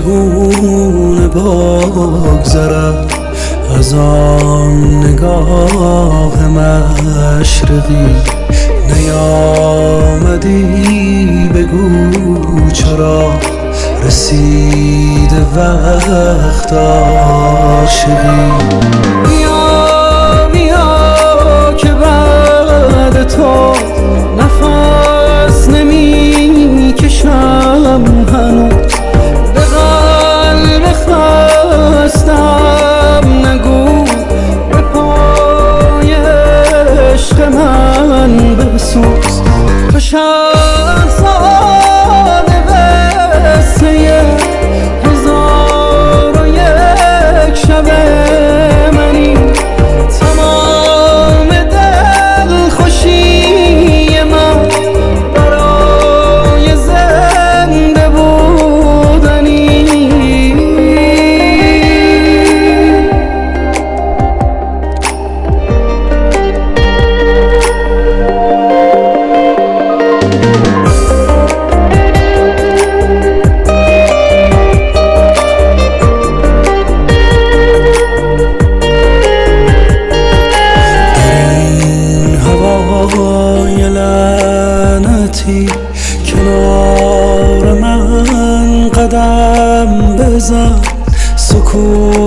چگونه بگذرد از آن نگاه مشرقی؟ نیامدی بگو چرا رسیده وقت عاشقی؟ بیا که بعد تو نفس نمی کشم هنوز، به قلب خستم نگو به پای عشق من بسوز. تو شهزاده قصه هزار و یک شب منی، تمام دل خوشی من برای زنده بودنی. کنار من قدم بزن، سکوت